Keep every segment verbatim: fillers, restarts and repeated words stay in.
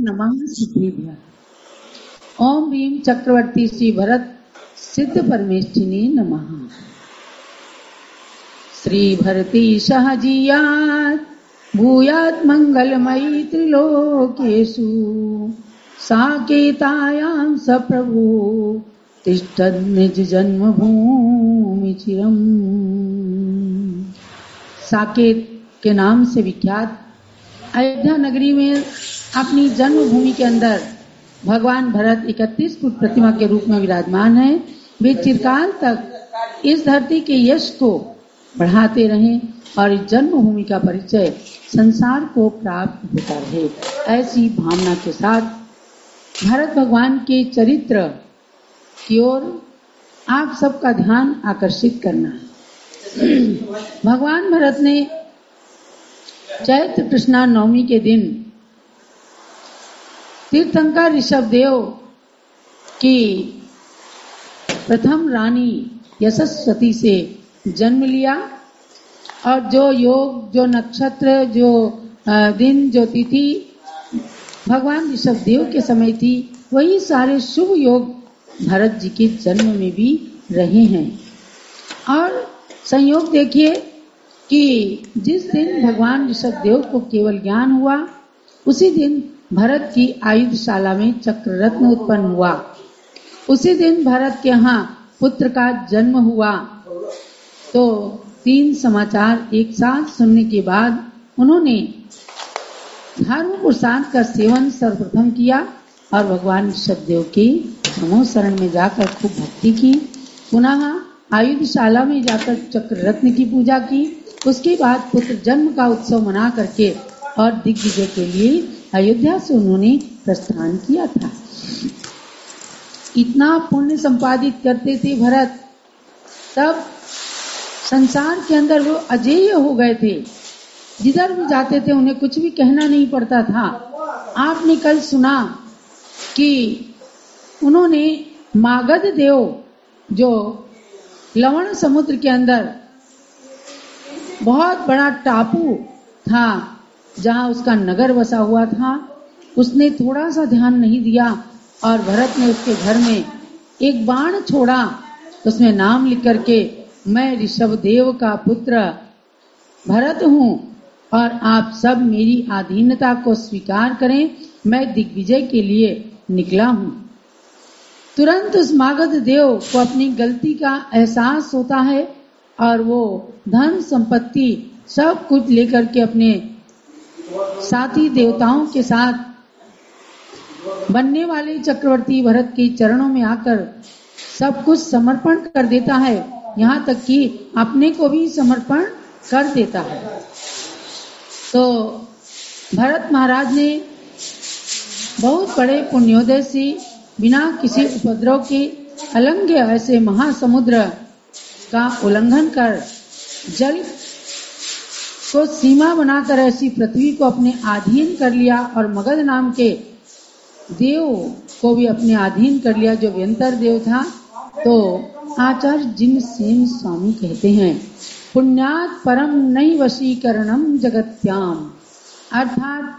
नमः सुग्रीव्य। ओम ह्रीं चक्रवर्ती श्री भरत सिद्ध परमेष्ठिने नमः। श्री भरती सहजीयात् भूयात् मंगलमयी त्रिलोकेषु साकेतायां स प्रभु तिष्ठत् निज जन्मभूमि चिरम्। साकेत के नाम से विख्यात अयोध्या नगरी में अपनी जन्मभूमि के अंदर भगवान भरत इकतीस फुट प्रतिमा के रूप में विराजमान है। वे चिरकाल तक इस धरती के यश को बढ़ाते रहें और इस जन्मभूमि का परिचय संसार को प्राप्त होता रहे, ऐसी भावना के साथ भरत भगवान के चरित्र की ओर आप सबका ध्यान आकर्षित करना है। भगवान भरत ने चैत्र कृष्णा नवमी के दिन तीर्थंकर ऋषभदेव की प्रथम रानी यशस्वती से जन्म लिया और जो योग, जो नक्षत्र, जो दिन, जो तिथि भगवान ऋषभदेव के समय थी, वही सारे शुभ योग भरत जी के जन्म में भी रहे हैं। और संयोग देखिए कि जिस दिन भगवान ऋषभदेव को केवल ज्ञान हुआ, उसी दिन भरत की आयुधशाला में चक्र रत्न उत्पन्न हुआ। उसी दिन भरत के यहाँ पुत्र का जन्म हुआ। तो तीन समाचार एक साथ सुनने के बाद उन्होंने धर्म पुरुषार्थ का सेवन सर्वप्रथम किया और भगवान ऋषभदेव के नमो शरण में जाकर खूब भक्ति की। पुनः आयुधशाला में जाकर चक्र रत्न की पूजा की। उसके बाद पुत्र जन्म का उत्सव मना करके और दिग्विजय के लिए अयोध्या से उन्होंने प्रस्थान किया था। इतना पुण्य संपादित करते थे भरत, तब संसार के अंदर वो अजेय हो गए थे। जिधर भी जाते थे उन्हें कुछ भी कहना नहीं पड़ता था। आपने कल सुना कि उन्होंने मागध देव, जो लवण समुद्र के अंदर बहुत बड़ा टापू था जहां उसका नगर बसा हुआ था, उसने थोड़ा सा ध्यान नहीं दिया और भरत ने उसके घर में एक बाण छोड़ा। उसमें नाम लिख करके, मैं ऋषभदेव का पुत्र भरत हूँ और आप सब मेरी अधीनता को स्वीकार करें, मैं दिग्विजय के लिए निकला हूँ। तुरंत उस मागध देव को अपनी गलती का एहसास होता है और वो धन संपत्ति सब कुछ लेकर के अपने साथी देवताओं के साथ बनने वाले चक्रवर्ती भरत के चरणों में आकर सब कुछ समर्पण कर देता है, यहाँ तक कि अपने को भी समर्पण कर देता है। तो भरत महाराज ने बहुत बड़े पुण्योदय से बिना किसी उपद्रव के अलंघ्य ऐसे महासमुद्र का उल्लंघन कर जल को सीमा बनाकर ऐसी पृथ्वी को अपने अधीन कर लिया और मगध नाम के देव को भी अपने अधीन कर लिया, जो व्यंतर देव था। तो आचार्य जिन सेन स्वामी कहते हैं, पुण्यात् परम नहीं वशीकरणम जगत्याम, अर्थात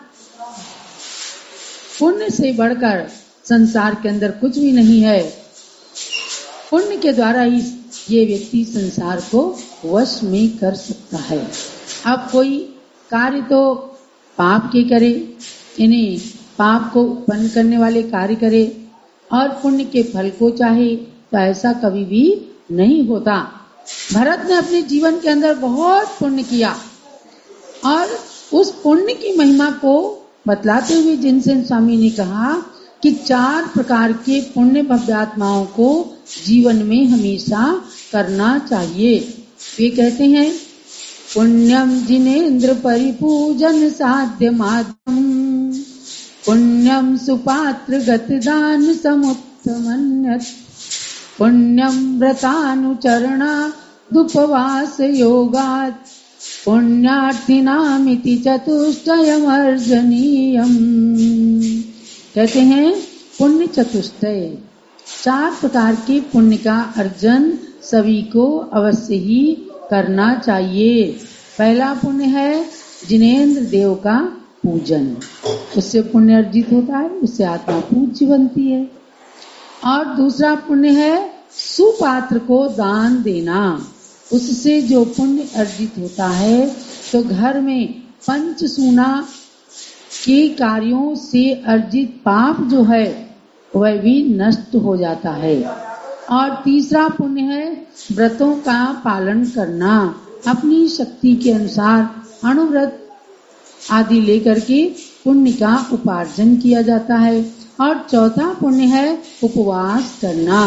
पुण्य से बढ़कर संसार के अंदर कुछ भी नहीं है। पुण्य के द्वारा ही ये व्यक्ति संसार को वश में कर सकता है। अब कोई कार्य तो पाप के करे, इन्हें पाप को उत्पन्न करने वाले कार्य करे और पुण्य के फल को चाहे, तो ऐसा कभी भी नहीं होता। भरत ने अपने जीवन के अंदर बहुत पुण्य किया और उस पुण्य की महिमा को बतलाते हुए जिनसेन स्वामी ने कहा कि चार प्रकार के पुण्य भव्यात्माओं को जीवन में हमेशा करना चाहिए। वे कहते हैं, पुण्यम जिनेन्द्र परिपूजन साध्य माध्यम, पुण्यम सुपात्र गतदान समुत्तमन्यत, पुण्यम व्रतानुचरणा दुपवास योगात्, पुण्यार्थिनामिति चतुष्टयम अर्जनीयम। कहते हैं पुण्य चतुष्टय, चार प्रकार के पुण्य का अर्जन सभी को अवश्य ही करना चाहिए। पहला पुण्य है जिनेन्द्र देव का पूजन, उससे पुण्य अर्जित होता है, उससे आत्मा पूज्य बनती है। और दूसरा पुण्य है सुपात्र को दान देना, उससे जो पुण्य अर्जित होता है तो घर में पंच सूना के कार्यों से अर्जित पाप जो है वह भी नष्ट हो जाता है। और तीसरा पुण्य है व्रतों का पालन करना, अपनी शक्ति के अनुसार अणुव्रत आदि लेकर के पुण्य का उपार्जन किया जाता है। और चौथा पुण्य है उपवास करना,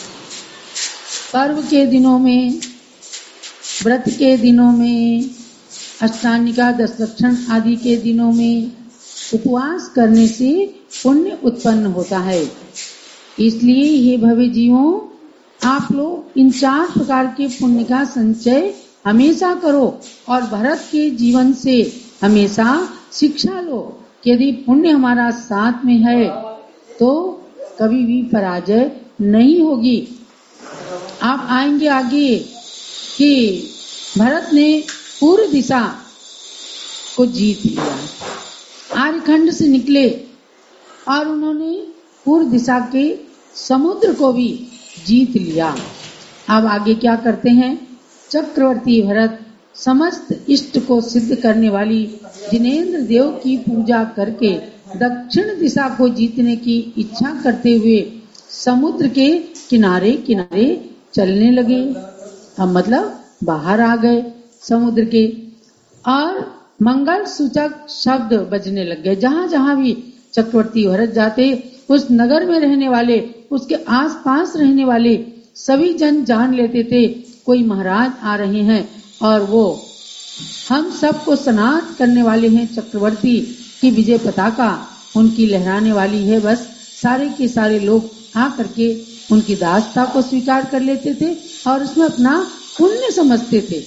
पर्व के दिनों में, व्रत के दिनों में, अष्टांगिका दस लक्षण आदि के दिनों में उपवास करने से पुण्य उत्पन्न होता है। इसलिए हे भव्य जीवों, आप लोग इन चार प्रकार के पुण्य का संचय हमेशा करो और भरत के जीवन से हमेशा शिक्षा लो। यदि पुण्य हमारा साथ में है तो कभी भी पराजय नहीं होगी। आप आएंगे आगे कि भरत ने पूर्व दिशा को जीत लिया, आर्यखंड से निकले और उन्होंने पूर्व दिशा के समुद्र को भी जीत लिया। अब आगे क्या करते हैं? चक्रवर्ती भरत समस्त इष्ट को सिद्ध करने वाली जिनेंद्र देव की पूजा करके दक्षिण दिशा को जीतने की इच्छा करते हुए समुद्र के किनारे किनारे चलने लगे। अब मतलब बाहर आ गए समुद्र के, और मंगल सूचक शब्द बजने लग गए। जहाँ जहाँ भी चक्रवर्ती भरत जाते, उस नगर में रहने वाले, उसके आसपास रहने वाले सभी जन जान लेते थे कोई महाराज आ रहे हैं और वो हम सबको स्नात करने वाले हैं। चक्रवर्ती की विजय पताका उनकी लहराने वाली है। बस सारे के सारे लोग आ करके उनकी दासता को स्वीकार कर लेते थे और उसमें अपना पुण्य समझते थे।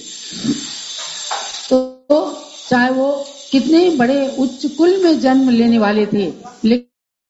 तो चाहे वो कितने बड़े उच्च कुल में जन्म लेने वाले थे, लेकिन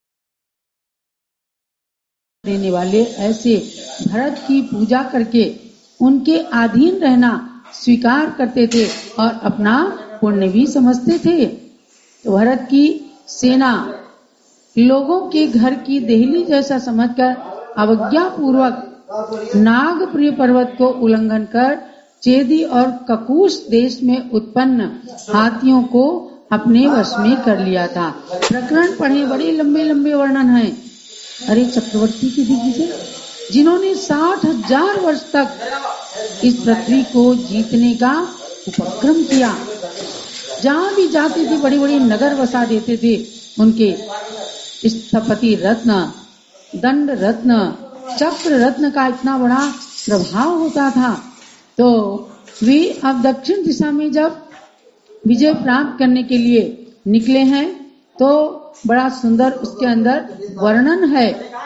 देने वाले ऐसे भरत की पूजा करके उनके अधीन रहना स्वीकार करते थे और अपना पुण्य भी समझते थे। तो भरत की सेना लोगों के घर की देहली जैसा समझकर अवज्ञा पूर्वक नागप्रिय पर्वत को उल्लंघन कर चेदी और ककुश देश में उत्पन्न हाथियों को अपने वश में कर लिया था। प्रकरण पढ़े, बड़े लंबे लंबे वर्णन हैं। अरे चक्रवर्ती की दिग्विजय, जिन्होंने साठ हजार वर्ष तक इस पृथ्वी को जीतने का उपक्रम किया, जहाँ भी जाते थे बड़ी बड़ी नगर बसा देते थे। उनके स्थपति रत्न, दंड रत्न, चक्र रत्न का इतना बड़ा प्रभाव होता था। तो वे अब दक्षिण दिशा में जब विजय प्राप्त करने के लिए निकले हैं तो बड़ा सुंदर उसके अंदर वर्णन है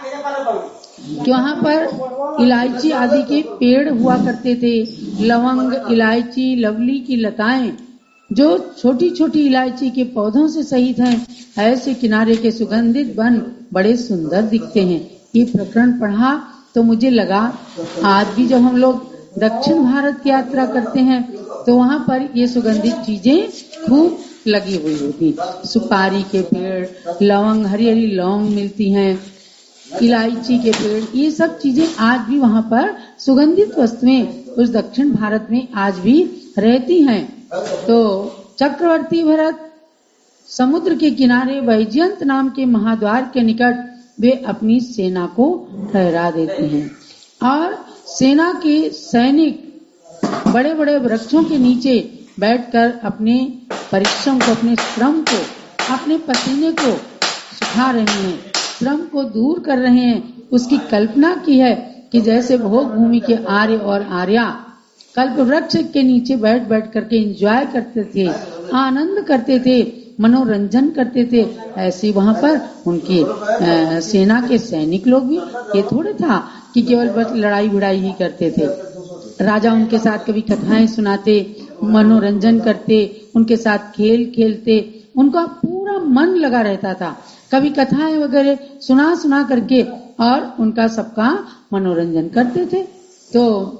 कि वहाँ पर इलायची आदि के पेड़ हुआ करते थे। लवंग, इलायची, लवली की लताएं जो छोटी छोटी इलायची के पौधों से सहित हैं, ऐसे किनारे के सुगंधित वन बड़े सुंदर दिखते हैं। ये प्रकरण पढ़ा तो मुझे लगा आज भी जब हम लोग दक्षिण भारत की यात्रा करते हैं तो वहाँ पर ये सुगंधित चीजें खूब लगी हुई होती। सुपारी के पेड़, लवंग, हरी हरी लौंग मिलती हैं, इलायची के पेड़, ये सब चीजें आज भी वहाँ पर सुगंधित वस्तुएं उस दक्षिण भारत में आज भी रहती हैं। तो चक्रवर्ती भरत समुद्र के किनारे वैजयंत नाम के महाद्वार के निकट वे अपनी सेना को ठहरा देते हैं और सेना के सैनिक बड़े बड़े वृक्षों के नीचे बैठकर अपने परिश्रम को, अपने श्रम को, अपने पसीने को सुखा रहे हैं, श्रम को दूर कर रहे हैं। उसकी कल्पना की है कि जैसे भोग भूमि के आर्य और आर्या कल्प वृक्ष के नीचे बैठ बैठ करके एंजॉय करते थे, आनंद करते थे, मनोरंजन करते थे, ऐसे वहाँ पर उनके आ, सेना के सैनिक लोग भी। ये थोड़े था कि केवल बस लड़ाई भिड़ाई ही करते थे। राजा उनके साथ कभी कथाएं सुनाते, मनोरंजन करते, उनके साथ खेल खेलते, उनका पूरा मन लगा रहता था। कभी कथाएं वगैरह सुना सुना करके और उनका सबका मनोरंजन करते थे। तो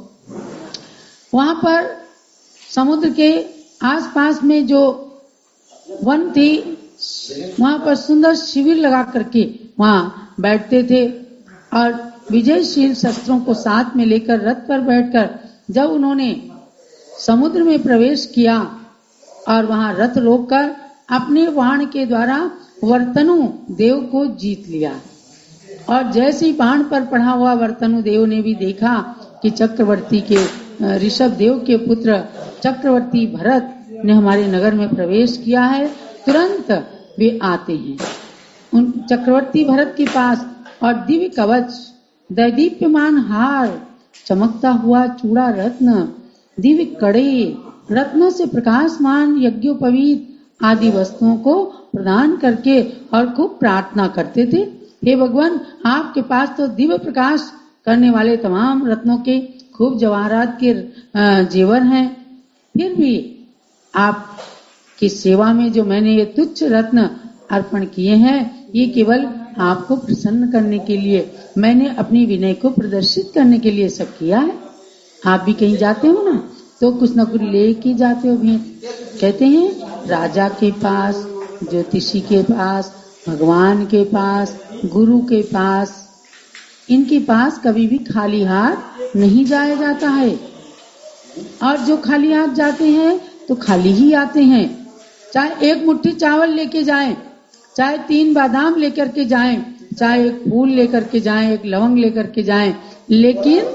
वहाँ पर समुद्र के आसपास में जो वन थे वहाँ पर सुंदर शिविर लगा करके वहाँ बैठते थे और विजयशील शस्त्रों को साथ में लेकर रथ पर बैठकर जब उन्होंने समुद्र में प्रवेश किया और वहाँ रथ रोककर अपने बाण के द्वारा वर्तनु देव को जीत लिया। और जैसे ही बाण पर पड़ा हुआ वर्तनु देव ने भी देखा कि चक्रवर्ती के ऋषभ देव के पुत्र चक्रवर्ती भरत ने हमारे नगर में प्रवेश किया है, तुरंत वे आते हैं उन चक्रवर्ती भरत के पास और दिव्य कवच, दैदीप्यमान हार, चमकता हुआ चूड़ा रत्न, दिव्य कड़े, रत्नों से प्रकाशमान यज्ञोपवीत आदि वस्तुओं को प्रदान करके और खूब प्रार्थना करते थे। हे भगवान, आपके पास तो दिव्य प्रकाश करने वाले तमाम रत्नों के खूब जवाहरात के जेवर हैं, फिर भी आप की सेवा में जो मैंने ये तुच्छ रत्न अर्पण किए हैं, ये केवल आपको प्रसन्न करने के लिए, मैंने अपनी विनय को प्रदर्शित करने के लिए सब किया है। आप भी कहीं जाते हो ना तो कुछ न कुछ लेके जाते हो भेंट। कहते हैं राजा के पास, ज्योतिषी के पास, भगवान के पास, गुरु के पास, इनके पास कभी भी खाली हाथ नहीं जाया जाता है। और जो खाली हाथ जाते हैं तो खाली ही आते हैं। चाहे एक मुट्ठी चावल लेके जाएं, चाहे तीन बादाम लेकर के जाएं, चाहे एक फूल लेकर के जाएं, एक लवंग लेकर के जाएं, लेकिन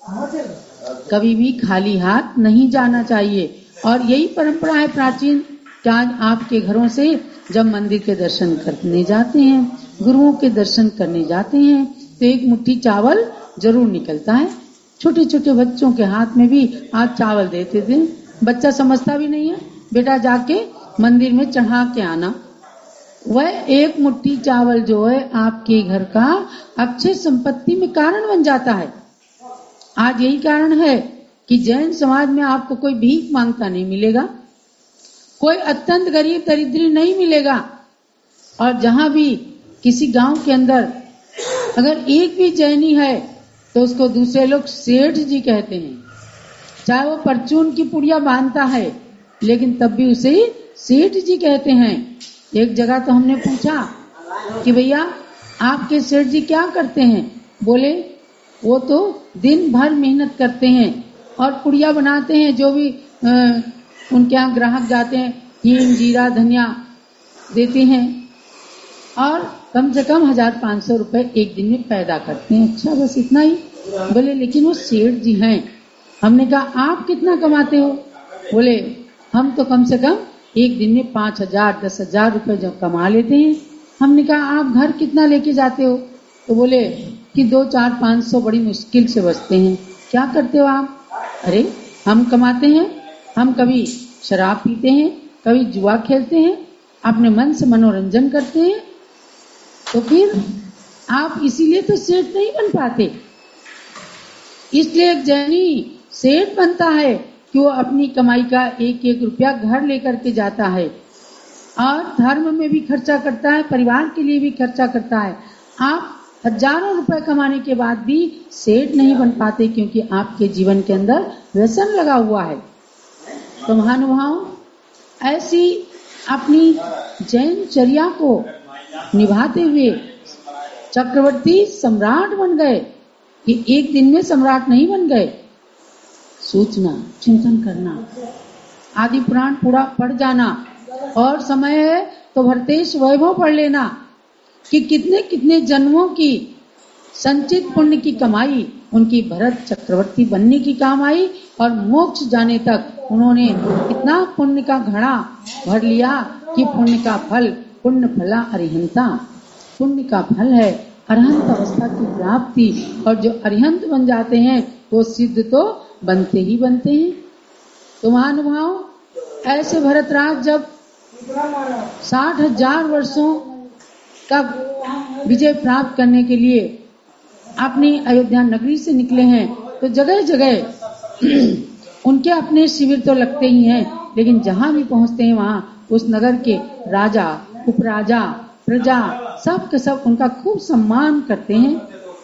कभी भी खाली हाथ नहीं जाना चाहिए। और यही परंपरा है प्राचीन कि आज आपके घरों से जब मंदिर के दर्शन करने जाते हैं, गुरुओं के दर्शन करने जाते हैं, तो एक मुट्ठी चावल जरूर निकलता है। छोटे छोटे बच्चों के हाथ में भी आप चावल देते थे, बच्चा समझता भी नहीं है, बेटा जाके मंदिर में चढ़ा के आना। वह एक मुट्ठी चावल जो है आपके घर का अक्षय संपत्ति में कारण बन जाता है। आज यही कारण है कि जैन समाज में आपको कोई भीख मांगता नहीं मिलेगा, कोई अत्यंत गरीब दरिद्री नहीं मिलेगा। और जहां भी किसी गांव के अंदर अगर एक भी जैनी है तो उसको दूसरे लोग सेठ जी कहते हैं। चाहे वो परचून की पुड़िया बांधता है, लेकिन तब भी उसे सेठ जी कहते हैं। एक जगह तो हमने पूछा कि भैया आपके सेठ जी क्या करते हैं? बोले वो तो दिन भर मेहनत करते हैं और पुड़िया बनाते हैं, जो भी आ, उनके यहाँ ग्राहक जाते हैं हींग जीरा धनिया देते हैं और कम से कम हजार पाँच सौ रुपए एक दिन में पैदा करते हैं। अच्छा, बस इतना ही? बोले लेकिन वो सेठ जी हैं। हमने कहा आप कितना कमाते हो? बोले हम तो कम से कम एक दिन में पाँच हजार दस हजार रुपए जो कमा लेते हैं। हमने कहा आप घर कितना लेके जाते हो? तो बोले कि दो चार पाँच सौ बड़ी मुश्किल से बचते हैं। क्या करते हो आप? अरे हम कमाते हैं, हम कभी शराब पीते हैं, कभी जुआ खेलते हैं, अपने मन से मनोरंजन करते हैं। तो फिर आप इसीलिए तो सेठ नहीं बन पाते। इसलिए एक जैनी सेठ बनता है कि वो अपनी कमाई का एक एक रुपया घर लेकर के जाता है और धर्म में भी खर्चा करता है, परिवार के लिए भी खर्चा करता है। आप हजारों रुपए कमाने के बाद भी सेठ नहीं बन पाते, क्योंकि आपके जीवन के अंदर व्यसन लगा हुआ है। तो महानुभाव, ऐसी अपनी जैन चर्या को निभाते हुए चक्रवर्ती सम्राट बन गए। कि एक दिन में सम्राट नहीं बन गए। सोचना, चिंतन करना, आदि पुराण पूरा पढ़ जाना, और समय है तो भरतेश वैभव पढ़ लेना कि कितने कितने जन्मों की संचित पुण्य की कमाई उनकी भरत चक्रवर्ती बनने की काम आई, और मोक्ष जाने तक उन्होंने इतना पुण्य का घड़ा भर लिया कि पुण्य का फल, पुण्य फला अरिहंता, पुण्य का फल है अरहंत अवस्था की प्राप्ति। और जो अरिहंत बन जाते हैं वो सिद्ध तो बनते ही बनते हैं। तो महानुभाव, ऐसे भरतराज जब साठ हजार वर्षों का विजय प्राप्त करने के लिए अपनी अयोध्या नगरी से निकले हैं, तो जगह जगह उनके अपने शिविर तो लगते ही हैं, लेकिन जहां भी पहुंचते हैं वहां उस नगर के राजा, उपराजा, प्रजा सब के सब उनका खूब सम्मान करते हैं।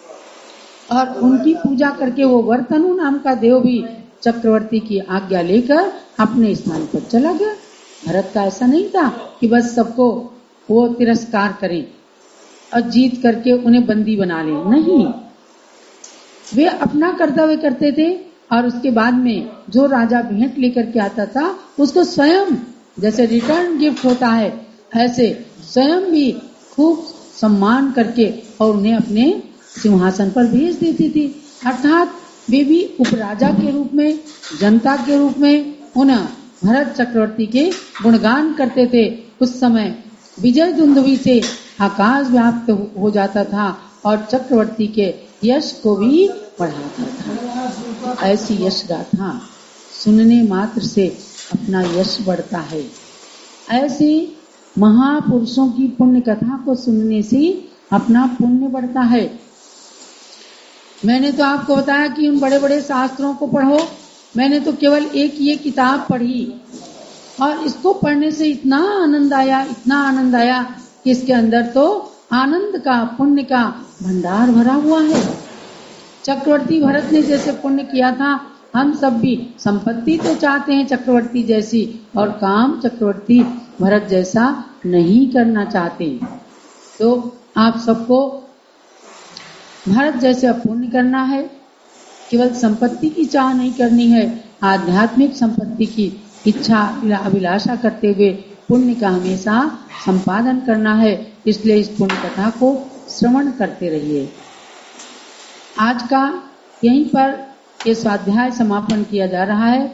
और उनकी पूजा करके वो वर्तनु नाम का देव भी चक्रवर्ती की आज्ञा लेकर अपने स्थान पर चला गया। भरत का ऐसा नहीं था कि बस सबको वो तिरस्कार करें और जीत करके उन्हें बंदी बना लें। नहीं, वे अपना कर्तव्य करते थे और उसके बाद में जो राजा भेंट लेकर के आता था उसको स्वयं, जैसे रिटर्न गिफ्ट होता है, ऐसे स्वयं भी खूब सम्मान करके और उन्हें अपने सिंहासन पर भेज देती थी। अर्थात वे भी उपराजा के रूप में, जनता के रूप में उन भरत चक्रवर्ती के गुणगान करते थे। उस समय विजय दुंदुभी से आकाश व्याप्त हो जाता था और चक्रवर्ती के यश को भी बढ़ाता था। ऐसी यश गाथा सुनने मात्र से अपना यश बढ़ता है। ऐसी महापुरुषों की पुण्य कथा को सुनने से अपना पुण्य बढ़ता है। मैंने तो आपको बताया कि उन बड़े बड़े शास्त्रों को पढ़ो। मैंने तो केवल एक ये किताब पढ़ी और इसको पढ़ने से इतना आनंद आया, इतना आनंद आया कि इसके अंदर तो आनंद का, पुण्य का भंडार भरा हुआ है। चक्रवर्ती भरत ने जैसे पुण्य किया था, हम सब भी संपत्ति तो चाहते हैं चक्रवर्ती जैसी, और काम चक्रवर्ती भरत जैसा नहीं करना चाहते। तो आप सबको भरत जैसे पुण्य करना है। केवल संपत्ति की चाह नहीं करनी है, आध्यात्मिक संपत्ति की इच्छा अभिलाषा करते हुए पुण्य का हमेशा संपादन करना है। इसलिए इस पुण्य कथा को श्रवण करते रहिए। आज का यहीं पर ये स्वाध्याय समापन किया जा रहा है।